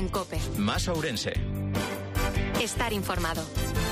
en COPE. Más Ourense. Estar informado.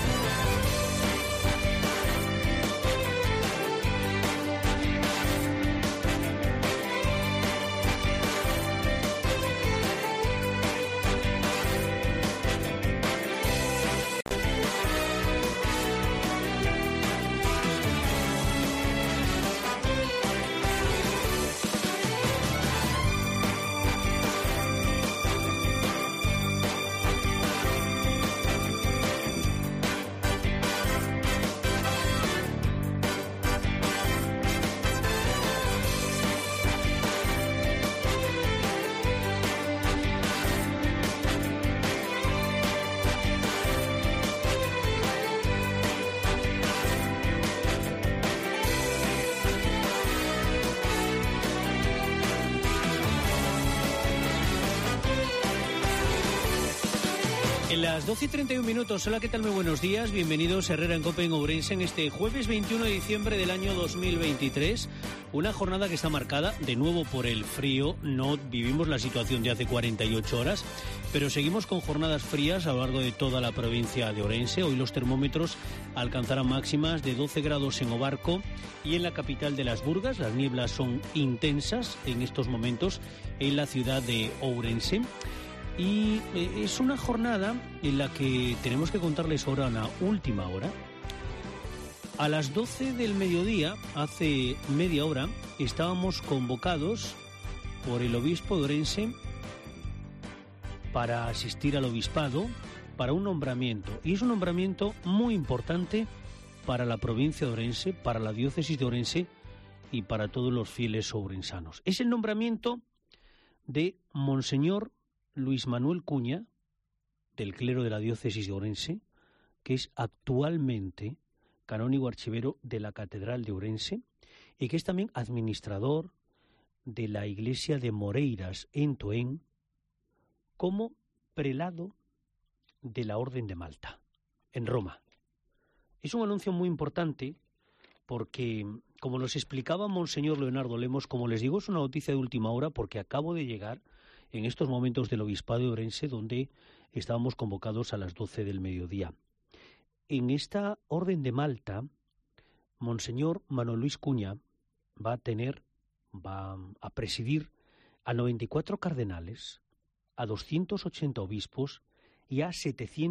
Las 12:31. Hola, ¿qué tal? Muy buenos días. Bienvenidos a Herrera en COPE en Ourense en este jueves 21 de diciembre del año 2023. Una jornada que está marcada de nuevo por el frío. No vivimos la situación de hace 48 horas, pero seguimos con jornadas frías a lo largo de toda la provincia de Ourense. Hoy los termómetros alcanzarán máximas de 12 grados en Obarco y en la capital de Las Burgas. Las nieblas son intensas en estos momentos en la ciudad de Ourense. Y es una jornada en la que tenemos que contarles ahora una última hora. A las 12 del mediodía, hace media hora, estábamos convocados por el obispo de Ourense para asistir al obispado para un nombramiento. Y es un nombramiento muy importante para la provincia de Ourense, para la diócesis de Ourense y para todos los fieles ourensanos. Es el nombramiento de Monseñor Luis Manuel Cuña, del clero de la diócesis de Ourense, que es actualmente canónigo archivero de la Catedral de Ourense y que es también administrador de la iglesia de Moreiras en Toén, como prelado de la Orden de Malta, en Roma. Es un anuncio muy importante porque, como nos explicaba Monseñor Leonardo Lemos, como les digo, es una noticia de última hora porque acabo de llegar en estos momentos del Obispado de Ourense, donde estábamos convocados a las 12 del mediodía. En esta Orden de Malta, Monseñor Manuel Luis Cuña va a presidir a 94 cardenales, a 280 obispos y a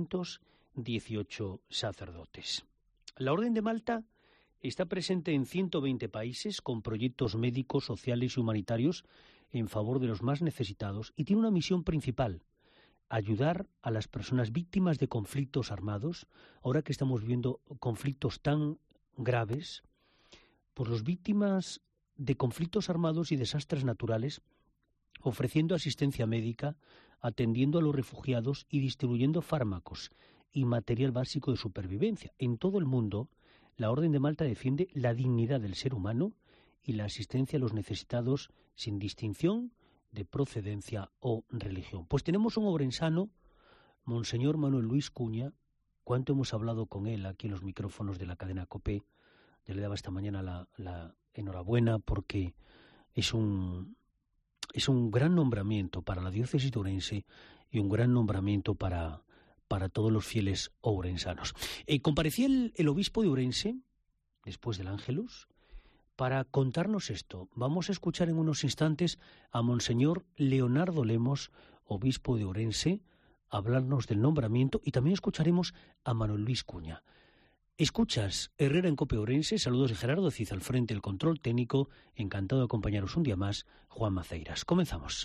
718 sacerdotes. La Orden de Malta está presente en 120 países con proyectos médicos, sociales y humanitarios en favor de los más necesitados y tiene una misión principal: ayudar a las personas víctimas de conflictos armados. Ahora que estamos viendo conflictos tan graves, pues los víctimas de conflictos armados y desastres naturales, ofreciendo asistencia médica, atendiendo a los refugiados y distribuyendo fármacos y material básico de supervivencia. En todo el mundo, la Orden de Malta defiende la dignidad del ser humano y la asistencia a los necesitados sin distinción de procedencia o religión. Pues tenemos un ourensano, Monseñor Manuel Luis Cuña. Cuánto hemos hablado con él aquí en los micrófonos de la cadena COPE. Yo le daba esta mañana la enhorabuena porque es un gran nombramiento para la diócesis de Ourense y un gran nombramiento para todos los fieles ourensanos. Comparecía el obispo de Ourense, después del Ángelus, para contarnos esto. Vamos a escuchar en unos instantes a Monseñor Leonardo Lemos, obispo de Ourense, hablarnos del nombramiento, y también escucharemos a Manuel Luis Cuña. Escuchas Herrera en COPE Ourense. Saludos de Gerardo Cid al frente del control técnico. Encantado de acompañaros un día más, Juan Maceiras. Comenzamos.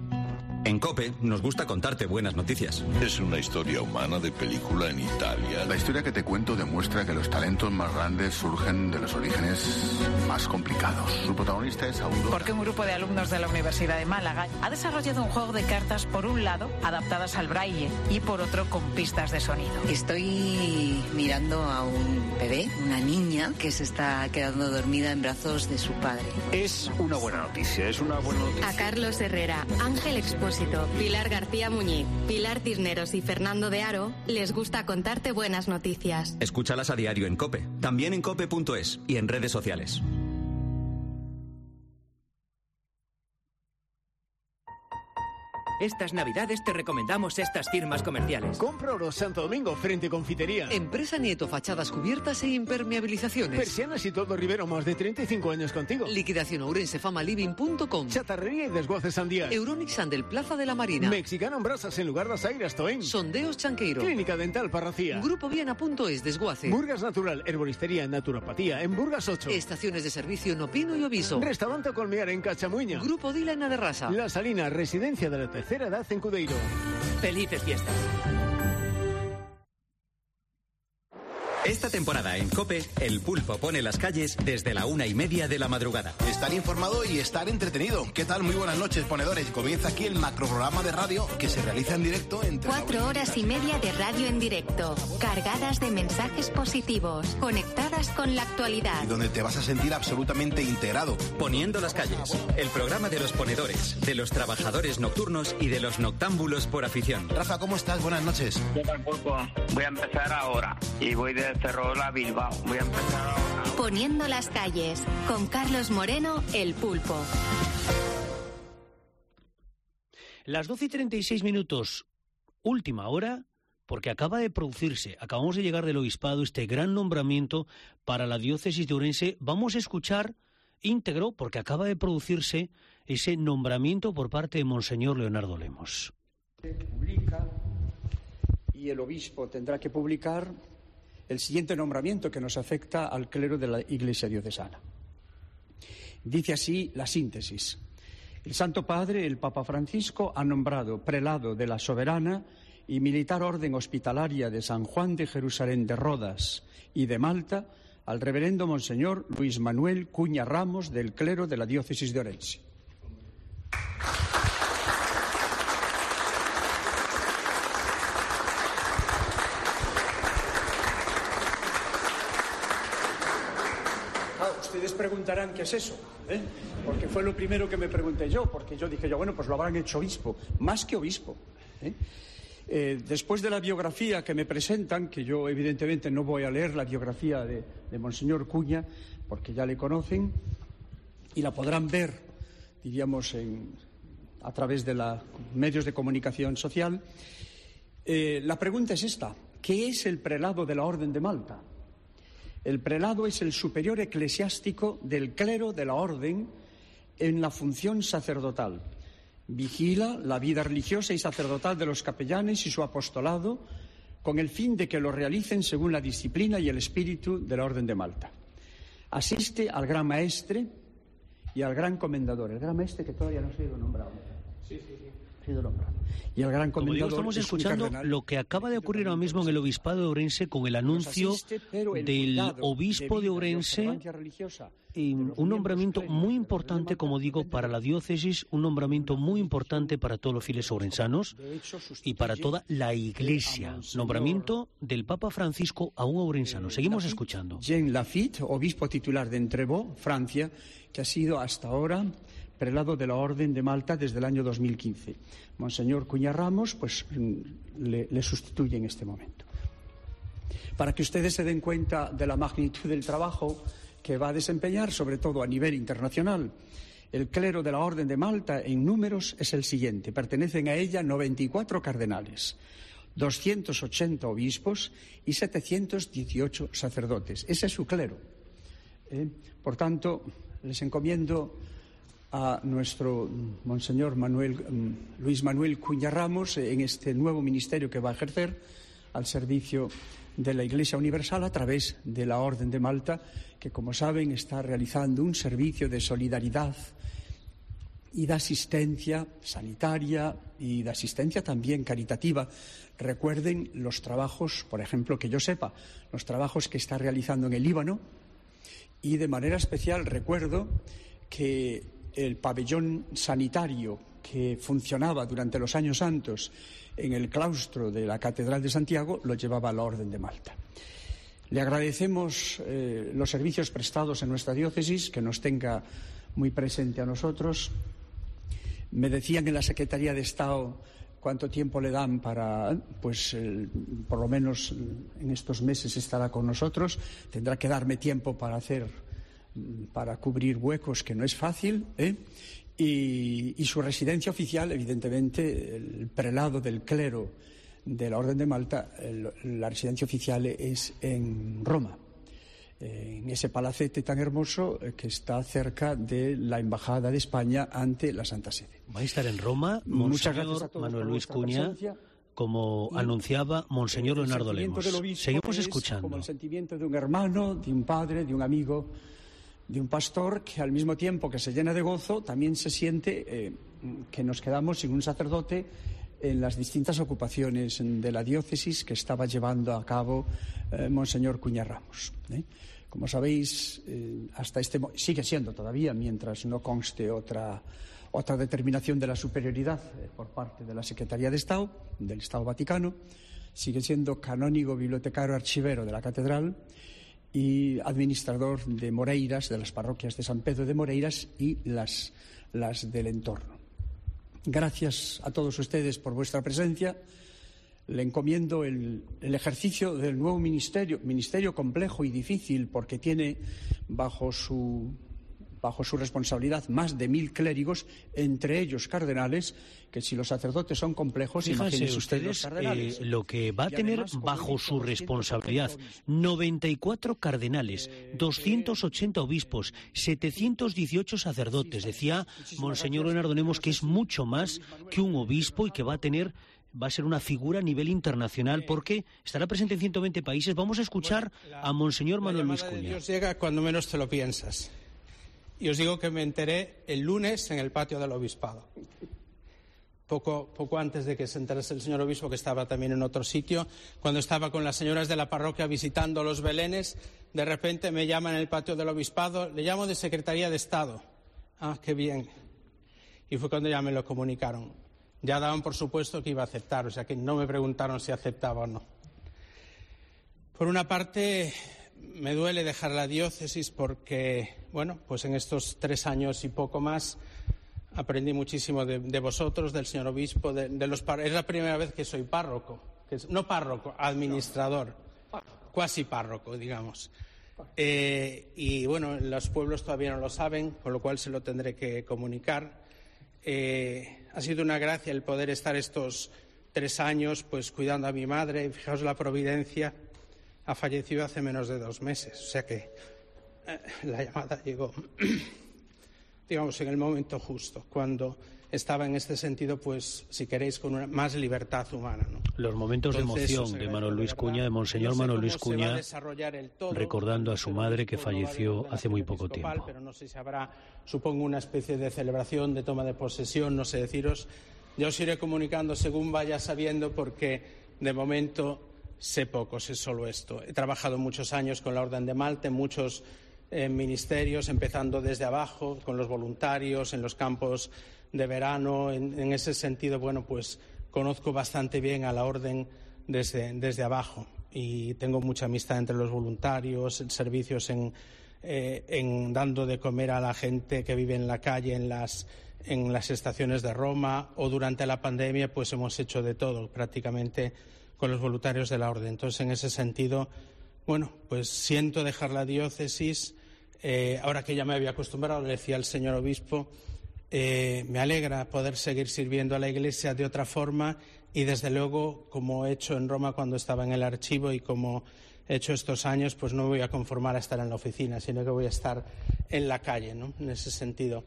En COPE nos gusta contarte buenas noticias. Es una historia humana de película en Italia. La historia que te cuento demuestra que los talentos más grandes surgen de los orígenes más complicados. Su protagonista es Aurora. Porque un grupo de alumnos de la Universidad de Málaga ha desarrollado un juego de cartas, por un lado, adaptadas al braille, y por otro, con pistas de sonido. Estoy mirando a un bebé, una niña, que se está quedando dormida en brazos de su padre. Es una buena noticia, A Carlos Herrera, Ángel Expósito, Pilar García Muñiz, Pilar Cisneros y Fernando de Aro les gusta contarte buenas noticias. Escúchalas a diario en COPE, también en cope.es y en redes sociales. Estas navidades te recomendamos estas firmas comerciales. Compra Oro Santo Domingo, frente Confitería. Empresa Nieto, fachadas cubiertas e impermeabilizaciones. Persianas y todo Rivero, más de 35 años contigo. Liquidación ourensefama-living.com. Chatarrería y desguaces Sandía. Euronic Sandel, Plaza de la Marina. Mexicana en brasas en lugar das Airas Toén. Sondeos Chanqueiro. Clínica Dental Parracía. Grupo Viena.es, desguace. Burgas Natural, herboristería, naturopatía, en Burgas 8. Estaciones de servicio en Opino y Oviso. Restaurante Colmear en Cachamuña. Grupo Dila en Aderrasa. La Salina, residencia de la tercera edad en Cudeiro. Felices fiestas. Esta temporada en COPE, El Pulpo pone las calles desde la 1:30 de la madrugada. Estar informado y estar entretenido. ¿Qué tal? Muy buenas noches, ponedores. Comienza aquí el macroprograma de radio que se realiza en directo entre 4 horas y media de radio en directo, cargadas de mensajes positivos, conectadas con la actualidad. Y donde te vas a sentir absolutamente integrado. Poniendo las calles, el programa de los ponedores, de los trabajadores nocturnos y de los noctámbulos por afición. Rafa, ¿cómo estás? Buenas noches. ¿Qué tal, Pulpo? Voy a empezar ahora y voy de Ferrol a Bilbao. Voy a empezar ahora. Poniendo las calles, con Carlos Moreno, El Pulpo. Las 12:36, última hora, porque acaba de producirse, acabamos de llegar del obispado, este gran nombramiento para la diócesis de Ourense. Vamos a escuchar íntegro, porque acaba de producirse ese nombramiento por parte de Monseñor Leonardo Lemos. Publica, y el obispo tendrá que publicar el siguiente nombramiento que nos afecta al clero de la Iglesia diocesana. Dice así la síntesis. El Santo Padre, el Papa Francisco, ha nombrado prelado de la soberana y militar orden hospitalaria de San Juan de Jerusalén de Rodas y de Malta al reverendo Monseñor Luis Manuel Cuña Ramos del clero de la diócesis de Ourense. Ustedes preguntarán qué es eso, porque fue lo primero que me pregunté yo, porque yo dije, bueno, pues lo habrán hecho obispo, más que obispo. Después de la biografía que me presentan, que yo evidentemente no voy a leer la biografía de Monseñor Cuña, porque ya le conocen, y la podrán ver, diríamos, a través de los medios de comunicación social, la pregunta es esta: ¿qué es el prelado de la Orden de Malta? El prelado es el superior eclesiástico del clero de la orden en la función sacerdotal. Vigila la vida religiosa y sacerdotal de los capellanes y su apostolado con el fin de que lo realicen según la disciplina y el espíritu de la Orden de Malta. Asiste al gran maestre y al gran comendador. El gran maestre que todavía no ha sido nombrado. Sí. Ha sido nombrado. Y el gran comendador. Como digo, estamos escuchando lo que acaba de ocurrir ahora mismo en el obispado de Ourense con el anuncio del obispo de Ourense, un nombramiento muy importante, como digo, para la diócesis, un nombramiento muy importante para todos los fieles ourensanos y para toda la Iglesia. Nombramiento del Papa Francisco a un ourensano. Seguimos escuchando. Jean Lafitte, obispo titular de Entrevaux, Francia, que ha sido hasta ahora prelado de la Orden de Malta desde el año 2015. Monseñor Cuña Ramos, pues le sustituye en este momento. Para que ustedes se den cuenta de la magnitud del trabajo que va a desempeñar, sobre todo a nivel internacional, el clero de la Orden de Malta en números es el siguiente. Pertenecen a ella 94 cardenales, 280 obispos y 718 sacerdotes. Ese es su clero. Por tanto, les encomiendo a nuestro Monseñor Luis Manuel Cuña Ramos en este nuevo ministerio que va a ejercer al servicio de la Iglesia Universal a través de la Orden de Malta, que, como saben, está realizando un servicio de solidaridad y de asistencia sanitaria y de asistencia también caritativa. Recuerden los trabajos, por ejemplo, que yo sepa, los trabajos que está realizando en el Líbano, y de manera especial recuerdo que el pabellón sanitario que funcionaba durante los años santos en el claustro de la Catedral de Santiago lo llevaba la Orden de Malta. Le agradecemos los servicios prestados en nuestra diócesis, que nos tenga muy presente a nosotros. Me decían en la Secretaría de Estado cuánto tiempo le dan para, por lo menos en estos meses estará con nosotros. Tendrá que darme tiempo para cubrir huecos, que no es fácil, y su residencia oficial, evidentemente, el prelado del clero de la Orden de Malta, la residencia oficial es en Roma, en ese palacete tan hermoso que está cerca de la Embajada de España ante la Santa Sede. Va a estar en Roma Monseñor Manuel Luis Cunha, como anunciaba Monseñor Leonardo Lemos. Seguimos escuchando. Como el sentimiento de un hermano, de un padre, de un amigo, de un pastor, que al mismo tiempo que se llena de gozo, también se siente que nos quedamos sin un sacerdote en las distintas ocupaciones de la diócesis que estaba llevando a cabo Monseñor Cunha Ramos. Como sabéis, sigue siendo todavía, mientras no conste otra determinación de la superioridad por parte de la Secretaría de Estado, del Estado Vaticano, sigue siendo canónigo, bibliotecario, archivero de la catedral y administrador de Moreiras, de las parroquias de San Pedro de Moreiras y las del entorno. Gracias a todos ustedes por vuestra presencia. Le encomiendo el ejercicio del nuevo ministerio complejo y difícil, porque tiene bajo su responsabilidad más de 1000 clérigos, entre ellos cardenales, que si los sacerdotes son complejos, fíjense ustedes lo que va a tener además, bajo su responsabilidad: 94 cardenales, 280 obispos, 718 sacerdotes. Decía Monseñor Leonardo Lemos que es mucho más que un obispo y que va a ser una figura a nivel internacional porque estará presente en 120 países. Vamos a escuchar a Monseñor Manuel Luis Cunha. Dios llega cuando menos te lo piensas. Y os digo que me enteré el lunes en el patio del obispado. Poco antes de que se enterase el señor obispo, que estaba también en otro sitio, cuando estaba con las señoras de la parroquia visitando los belenes, de repente me llaman en el patio del obispado, le llamo de Secretaría de Estado. Ah, qué bien. Y fue cuando ya me lo comunicaron. Ya daban por supuesto que iba a aceptar, o sea que no me preguntaron si aceptaba o no. Por una parte, me duele dejar la diócesis porque, bueno, pues en estos 3 años y poco más aprendí muchísimo de vosotros, del señor obispo, es la primera vez que soy párroco, no párroco, administrador, cuasi párroco, digamos. Y bueno, los pueblos todavía no lo saben, con lo cual se lo tendré que comunicar. Ha sido una gracia el poder estar estos 3 años pues cuidando a mi madre. Fijaos la providencia, ha fallecido hace menos de 2 meses, o sea que la llamada llegó digamos en el momento justo, cuando estaba en este sentido, pues si queréis, con más libertad humana, ¿no? Los momentos de emoción de Manuel Luis Cunha, de Monseñor Manuel Luis Cunha, recordando a su madre que falleció hace muy poco tiempo. Pero no sé si habrá, supongo, una especie de celebración, de toma de posesión, no sé deciros. Yo os iré comunicando según vaya sabiendo, porque de momento sé poco, sé solo esto. He trabajado muchos años con la Orden de Malta, en muchos ministerios, empezando desde abajo, con los voluntarios, en los campos de verano. En ese sentido, bueno, pues conozco bastante bien a la Orden desde abajo, y tengo mucha amistad entre los voluntarios, en servicios en dando de comer a la gente que vive en la calle, en las estaciones de Roma, o durante la pandemia pues hemos hecho de todo prácticamente con los voluntarios de la Orden. Entonces, en ese sentido, bueno, pues siento dejar la diócesis, ahora que ya me había acostumbrado, le decía al señor obispo, me alegra poder seguir sirviendo a la Iglesia de otra forma, y desde luego, como he hecho en Roma cuando estaba en el archivo y como he hecho estos años, pues no me voy a conformar a estar en la oficina, sino que voy a estar en la calle, ¿no? En ese sentido,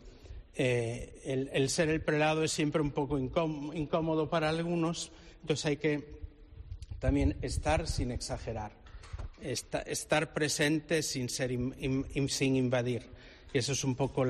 el ser el prelado es siempre un poco incómodo para algunos, entonces hay que también estar sin exagerar, estar presente sin invadir, y eso es un poco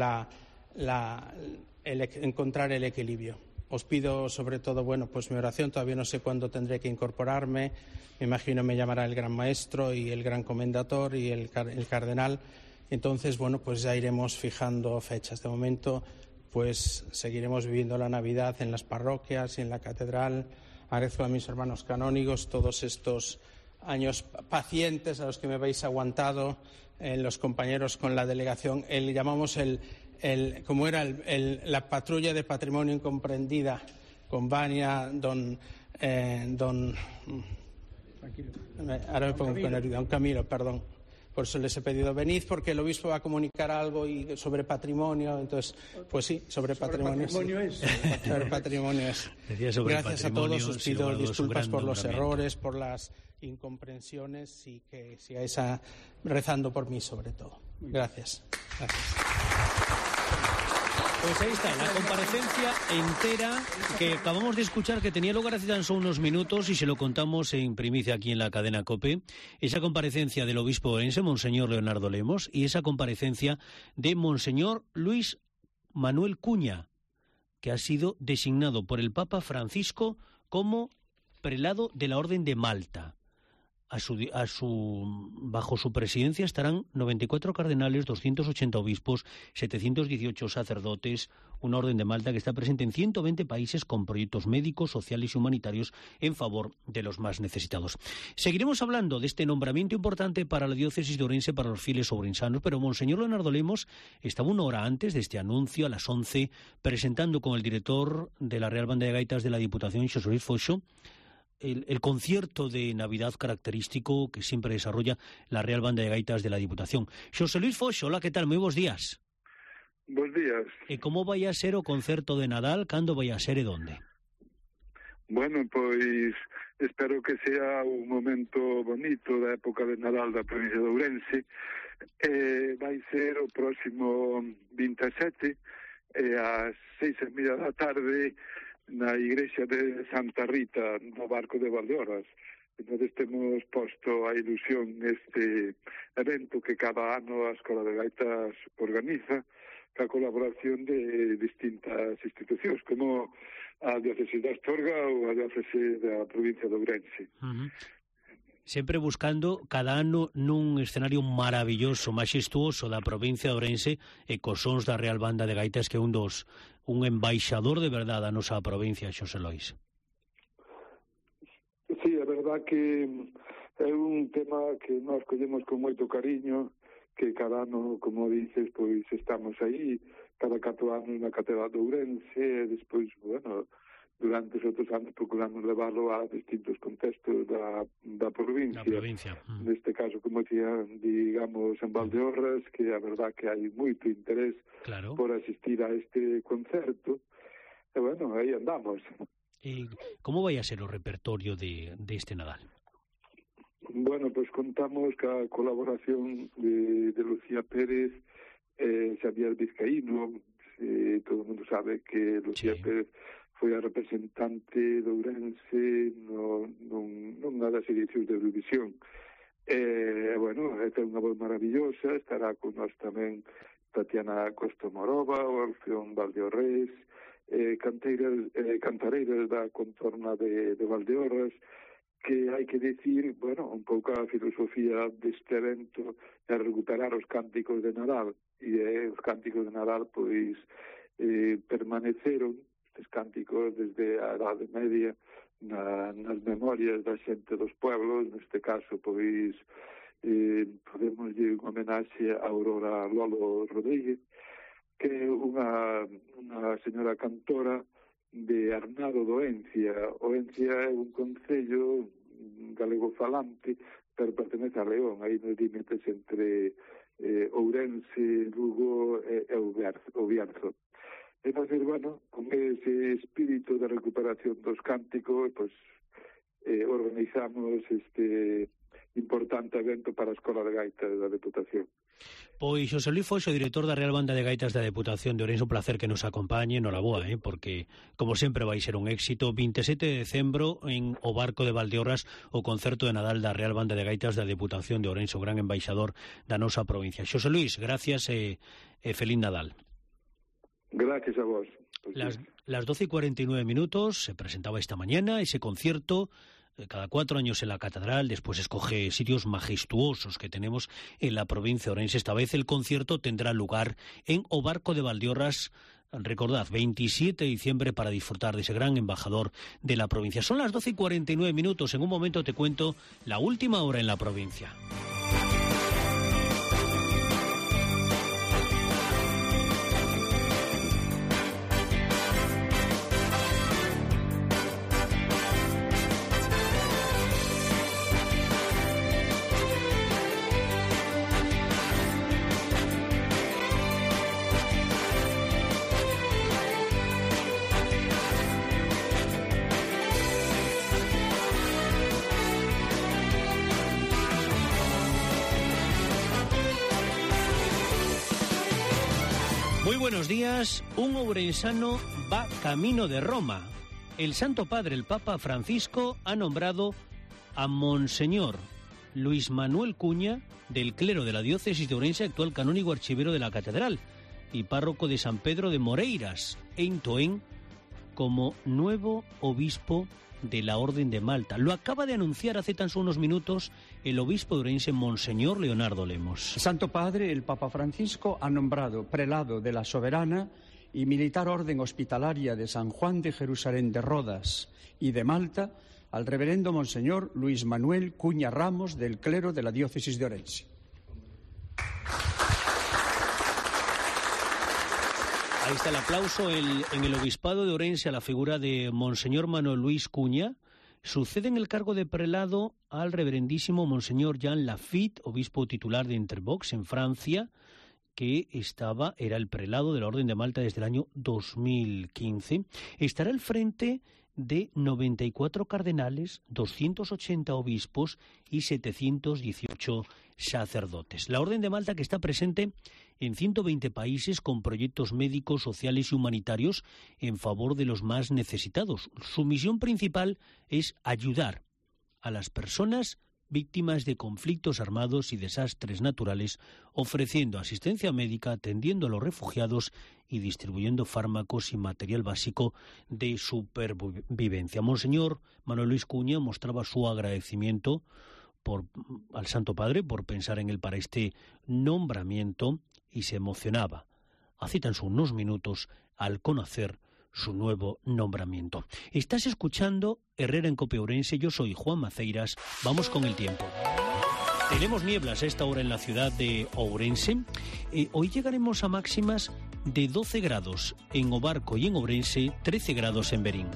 encontrar el equilibrio. Os pido sobre todo, bueno, pues mi oración. Todavía no sé cuándo tendré que incorporarme. Me imagino me llamará el gran maestro y el gran comendator y el cardenal. Entonces, bueno, pues ya iremos fijando fechas. De momento, pues seguiremos viviendo la Navidad en las parroquias y en la catedral. Agradezco a mis hermanos canónigos todos estos años pacientes a los que me habéis aguantado, los compañeros con la delegación. Llamamos como era la patrulla de patrimonio incomprendida, con Vania, don Camilo, perdón, Por eso les he pedido venid, porque el obispo va a comunicar algo sobre patrimonio. Entonces, pues sí, sobre patrimonio. Sobre patrimonio es. Gracias a todos, os pido disculpas por los errores, por las incomprensiones y que sigáis rezando por mí sobre todo. Gracias. Pues ahí está, la comparecencia entera que acabamos de escuchar, que tenía lugar hace tan solo unos minutos, y se lo contamos en primicia aquí en la cadena COPE, esa comparecencia del obispo orense, Monseñor Leonardo Lemos, y esa comparecencia de Monseñor Luis Manuel Cuña, que ha sido designado por el Papa Francisco como prelado de la Orden de Malta. Bajo su presidencia estarán 94 cardenales, 280 obispos, 718 sacerdotes, una orden de Malta que está presente en 120 países con proyectos médicos, sociales y humanitarios en favor de los más necesitados. Seguiremos hablando de este nombramiento importante para la diócesis de Ourense, para los fieles ourensanos, pero Monseñor Leonardo Lemos estaba una hora antes de este anuncio, a las 11, presentando con el director de la Real Banda de Gaitas de la Diputación, Xosé Luis Foxo, el concierto de Navidad característico que siempre desarrolla la Real Banda de Gaitas de la Diputación. Xosé Luis Foxo, hola, ¿qué tal? Moi bons días. Bons días. E como vai a ser o concerto de Nadal? Cando vai a ser e donde? Bueno, pois espero que sea un momento bonito da época de Nadal da provincia de Ourense. Vai ser o próximo 27 ás 6:30 da tarde na igrexa de Santa Rita, no Barco de Valdeorras. Entón, temos posto a ilusión este evento que cada ano a Escola de Gaitas organiza, ca colaboración de distintas institucións, como a Diócesis de Astorga ou a Diócesis da provincia de Ourense. Sempre buscando cada ano nun escenario maravilloso, maxestuoso da provincia de Ourense e cos sons da Real Banda de Gaitas, que é un embaixador de verdade a nosa provincia, Xosé Lois. Sí, é verdad que é un tema que nós collemos con moito cariño, que cada ano, como dices, pois estamos aí, cada 4 anos na Catedral de Ourense, e despois, bueno, durante os outros anos procuramos levarlo a distintos contextos da provincia. Neste caso, como decía, digamos, en Valdeorras, que a verdad que hai moito interés por asistir a este concerto, e bueno, aí andamos. E como vai a ser o repertorio de este Nadal? Bueno, pues contamos ca colaboración de Lucía Pérez, Xavier Vizcaíno. Todo o mundo sabe que Lucía Pérez foi a representante de Ourense nunha das edicións de Eurovisión. Bueno, é unha voz maravillosa, estará con nós tamén Tatiana Costa Morova, o Orfeón Valdeorrés, cantareiras da contorna de Valdeorras, que hai que decir, bueno, un pouco a filosofía deste evento é recuperar os cánticos de Nadal, e os cánticos de Nadal, pois, permaneceron estes cánticos desde a Edade Media nas memorias da xente dos pueblos. Neste caso, pois, podemos lle unha homenaxe a Aurora Lolo Rodríguez, que é unha señora cantora de Arnado do Encia. O Encia é un concello galego falante, pero pertenece a León, aí nos límites entre Ourense, Lugo e o Bierzo. Entonces, bueno, con ese espírito de recuperación dos cánticos, pues organizamos este importante evento para a Escola de Gaitas da Deputación. Pois Xosé Luis Foxo, director da Real Banda de Gaitas da Deputación de Ourense, un placer que nos acompañe, noraboa, porque, como sempre, vai ser un éxito. 27 de decembro, en o Barco de Valdeorras, o concerto de Nadal da Real Banda de Gaitas da Deputación de Ourense, o gran embaixador da nosa provincia. Xosé Luis, gracias e feliz Nadal. Gracias a vos. Las 12:49 se presentaba esta mañana ese concierto, cada 4 años en la catedral. Después escoge sitios majestuosos que tenemos en la provincia de Ourense. Esta vez el concierto tendrá lugar en o Barco de Valdeorras. Recordad, 27 de diciembre, para disfrutar de ese gran embajador de la provincia. Son las 12:49. En un momento te cuento la última hora en la provincia. buenos días. Un ourensano va camino de Roma. El Santo Padre, el Papa Francisco, ha nombrado a Monseñor Luis Manuel Cuña, del clero de la diócesis de Ourense, actual canónigo archivero de la catedral y párroco de San Pedro de Moreiras, en Toén, como nuevo obispo de la Orden de Malta. Lo acaba de anunciar hace tan solo unos minutos el obispo de Ourense, Monseñor Leonardo Lemos. El Santo Padre, el Papa Francisco, ha nombrado prelado de la Soberana y Militar Orden Hospitalaria de San Juan de Jerusalén de Rodas y de Malta al reverendo Monseñor Luis Manuel Cuña Ramos, del clero de la diócesis de Ourense. Ahí está el aplauso en el obispado de Ourense a la figura de Monseñor Manuel Luis Cuña. Sucede en el cargo de prelado al reverendísimo Monseñor Jean Lafitte, obispo titular de Interbox en Francia, que era el prelado de la Orden de Malta desde el año 2015. Estará al frente de 94 cardenales, 280 obispos y 718 sacerdotes. La Orden de Malta, que está presente en 120 países con proyectos médicos, sociales y humanitarios en favor de los más necesitados. Su misión principal es ayudar a las personas víctimas de conflictos armados y desastres naturales, ofreciendo asistencia médica, atendiendo a los refugiados y distribuyendo fármacos y material básico de supervivencia. Monseñor Manuel Luis Cuña mostraba su agradecimiento al Santo Padre por pensar en él para este nombramiento y se emocionaba hace tan solo unos minutos al conocer su nuevo nombramiento. Estás escuchando Herrera en COPE Ourense, yo soy Juan Maceiras, vamos con el tiempo. Tenemos nieblas a esta hora en la ciudad de Ourense. Hoy llegaremos a máximas de 12 grados en Obarco y en Ourense, 13 grados en Berín.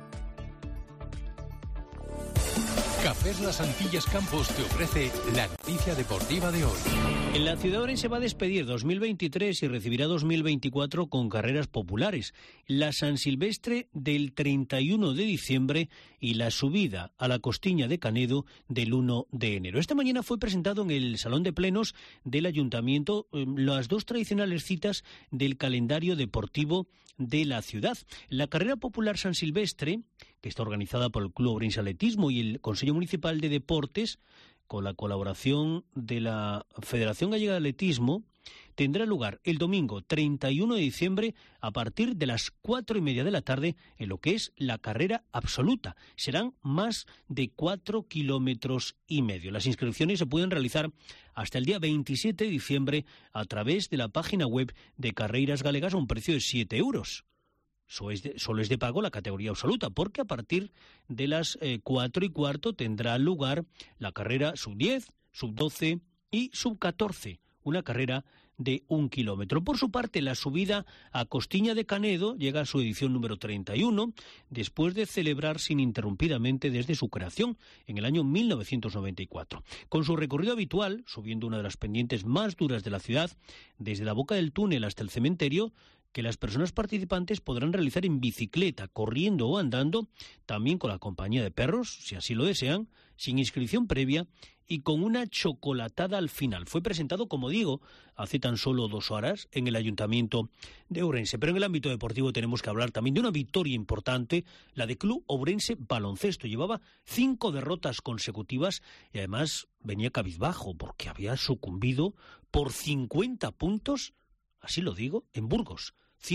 Cafés Las Antillas Campos te ofrece la noticia deportiva de hoy. En la ciudad de Ourense va a despedir 2023 y recibirá 2024 con carreras populares. La San Silvestre del 31 de diciembre y la subida a la Costiña de Canedo del 1 de enero. Esta mañana fue presentado en el Salón de Plenos del Ayuntamiento las dos tradicionales citas del calendario deportivo de la ciudad. La carrera popular San Silvestre, que está organizada por el Club Ourense Atletismo y el Consejo Municipal de Deportes, con la colaboración de la Federación Gallega de Atletismo, tendrá lugar el domingo 31 de diciembre a partir de las 4:30 de la tarde en lo que es la carrera absoluta. Serán más de 4,5 kilómetros. Las inscripciones se pueden realizar hasta el día 27 de diciembre a través de la página web de Carreiras Galegas a un precio de 7 euros. Solo es de pago la categoría absoluta, porque a partir de las 4:15 tendrá lugar la carrera sub-10, sub-12 y sub-14, una carrera de 1 kilómetro. Por su parte, la subida a Costiña de Canedo llega a su edición número 31, después de celebrarse ininterrumpidamente desde su creación en el año 1994. Con su recorrido habitual, subiendo una de las pendientes más duras de la ciudad, desde la boca del túnel hasta el cementerio, que las personas participantes podrán realizar en bicicleta, corriendo o andando, también con la compañía de perros, si así lo desean, sin inscripción previa y con una chocolatada al final. Fue presentado, como digo, hace tan solo 2 horas en el Ayuntamiento de Ourense. Pero en el ámbito deportivo tenemos que hablar también de una victoria importante, la de Club Ourense Baloncesto. Llevaba 5 derrotas consecutivas y además venía cabizbajo porque había sucumbido por 50 puntos, así lo digo, en Burgos.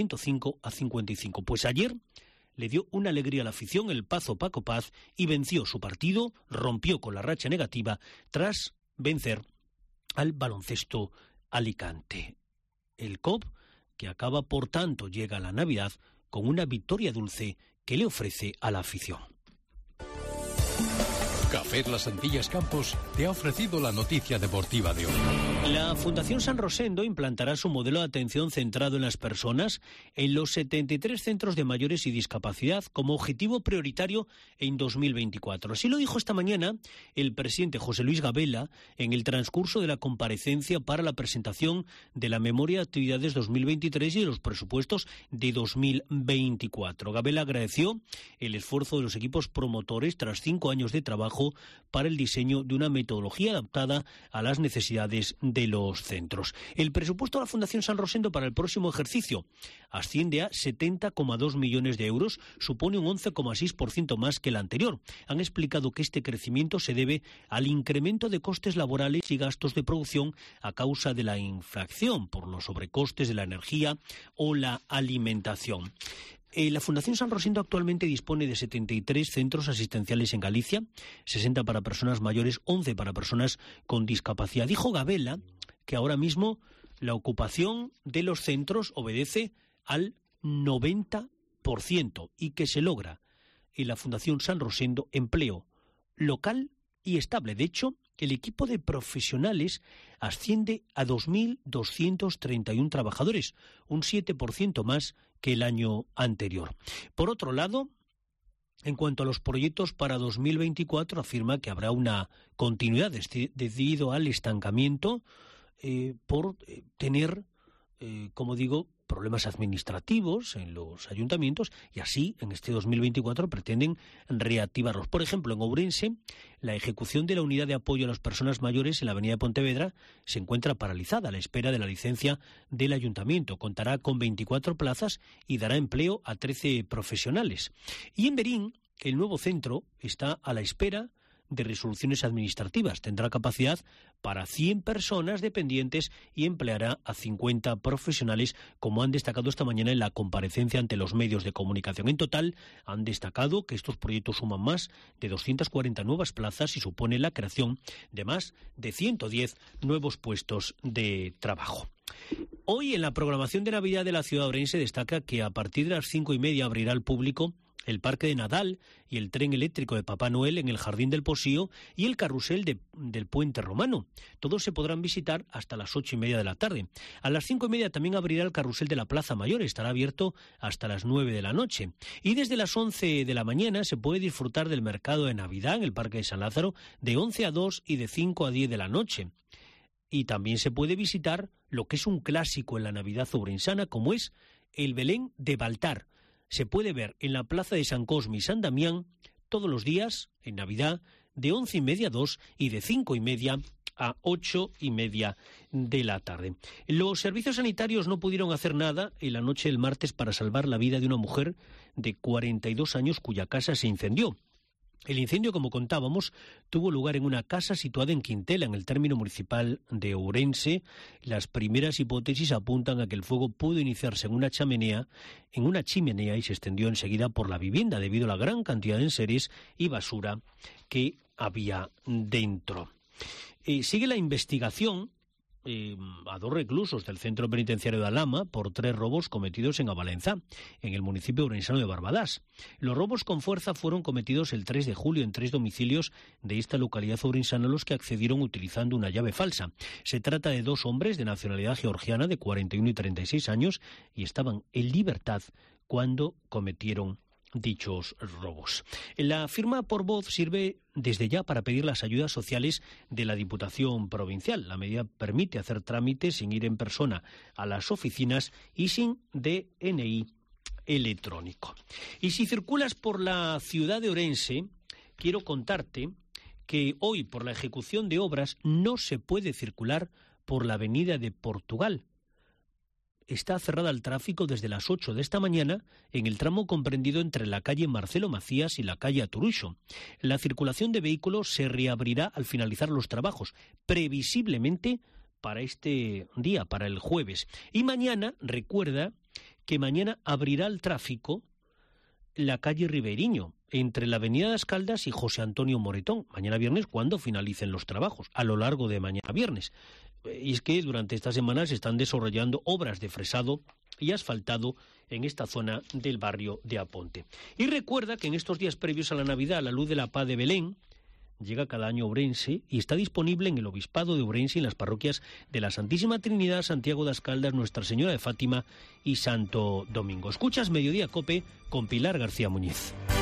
105-55. Pues ayer le dio una alegría a la afición el Pazo Paco Paz y venció su partido, rompió con la racha negativa tras vencer al Baloncesto Alicante. El COP, que acaba por tanto, llega a la Navidad con una victoria dulce que le ofrece a la afición. Cafés Las Antillas Campos te ha ofrecido la noticia deportiva de hoy. La Fundación San Rosendo implantará su modelo de atención centrado en las personas en los 73 centros de mayores y discapacidad como objetivo prioritario en 2024. Así lo dijo esta mañana el presidente José Luis Gabela en el transcurso de la comparecencia para la presentación de la Memoria de Actividades 2023 y de los presupuestos de 2024. Gabela agradeció el esfuerzo de los equipos promotores tras 5 años de trabajo trabajo para el diseño de una metodología adaptada a las necesidades de los centros. El presupuesto de la Fundación San Rosendo para el próximo ejercicio asciende a 70,2 millones de euros, supone un 11,6% más que el anterior. Han explicado que este crecimiento se debe al incremento de costes laborales y gastos de producción a causa de la inflación por los sobrecostes de la energía o la alimentación. La Fundación San Rosendo actualmente dispone de 73 centros asistenciales en Galicia, 60 para personas mayores, 11 para personas con discapacidad. Dijo Gabela que ahora mismo la ocupación de los centros obedece al 90% y que se logra en la Fundación San Rosendo empleo local y estable. De hecho, el equipo de profesionales asciende a 2.231 trabajadores, un 7% más que el año anterior. Por otro lado, en cuanto a los proyectos para 2024, afirma que habrá una continuidad debido al estancamiento por tener, como digo, problemas administrativos en los ayuntamientos, y así en este 2024 pretenden reactivarlos. Por ejemplo, en Ourense, la ejecución de la unidad de apoyo a las personas mayores en la avenida de Pontevedra se encuentra paralizada a la espera de la licencia del ayuntamiento. Contará con 24 plazas y dará empleo a 13 profesionales. Y en Berín, el nuevo centro está a la espera de resoluciones administrativas. Tendrá capacidad para 100 personas dependientes y empleará a 50 profesionales, como han destacado esta mañana en la comparecencia ante los medios de comunicación. En total, han destacado que estos proyectos suman más de 240 nuevas plazas y supone la creación de más de 110 nuevos puestos de trabajo. Hoy, en la programación de Navidad de la ciudad de Ourense, destaca que a partir de las 5:30 abrirá al público el Parque de Nadal y el tren eléctrico de Papá Noel en el Jardín del Posío y el carrusel del Puente Romano. Todos se podrán visitar hasta las 8:30 de la tarde. A las 5:30 también abrirá el carrusel de la Plaza Mayor, estará abierto hasta las 9 de la noche. Y desde las 11 de la mañana se puede disfrutar del mercado de Navidad en el Parque de San Lázaro de 11 a 2 y de 5 a 10 de la noche. Y también se puede visitar lo que es un clásico en la Navidad ourensana, como es el Belén de Baltar. Se puede ver en la plaza de San Cosme y San Damián todos los días, en Navidad, de 11:30 a 2 y de 5:30 a 8:30 de la tarde. Los servicios sanitarios no pudieron hacer nada en la noche del martes para salvar la vida de una mujer de 42 años cuya casa se incendió. El incendio, como contábamos, tuvo lugar en una casa situada en Quintela, en el término municipal de Ourense. Las primeras hipótesis apuntan a que el fuego pudo iniciarse en una chimenea y se extendió enseguida por la vivienda debido a la gran cantidad de enseres y basura que había dentro. Sigue la investigación a 2 reclusos del centro penitenciario de Alhama por 3 robos cometidos en Avalenza, en el municipio ourensano de Barbadás. Los robos con fuerza fueron cometidos el 3 de julio en 3 domicilios de esta localidad ourensana, a los que accedieron utilizando una llave falsa. Se trata de 2 hombres de nacionalidad georgiana de 41 y 36 años y estaban en libertad cuando cometieron dichos robos. La firma por voz sirve desde ya para pedir las ayudas sociales de la Diputación Provincial. La medida permite hacer trámites sin ir en persona a las oficinas y sin DNI electrónico. Y si circulas por la ciudad de Ourense, quiero contarte que hoy, por la ejecución de obras, no se puede circular por la avenida de Portugal. Está cerrada al tráfico desde las 8 de esta mañana en el tramo comprendido entre la calle Marcelo Macías y la calle Aturuxo. La circulación de vehículos se reabrirá al finalizar los trabajos, previsiblemente para este día, para el jueves. Y mañana, recuerda que mañana abrirá el tráfico la calle Ribeiriño, entre la avenida Das Caldas y José Antonio Moretón, mañana viernes, cuando finalicen los trabajos, a lo largo de mañana viernes. Y es que durante estas semanas se están desarrollando obras de fresado y asfaltado en esta zona del barrio de Aponte. Y recuerda que en estos días previos a la Navidad, la luz de la paz de Belén llega cada año a Ourense y está disponible en el Obispado de Ourense y en las parroquias de la Santísima Trinidad, Santiago das Caldas, Nuestra Señora de Fátima y Santo Domingo. Escuchas Mediodía Cope con Pilar García Muñiz.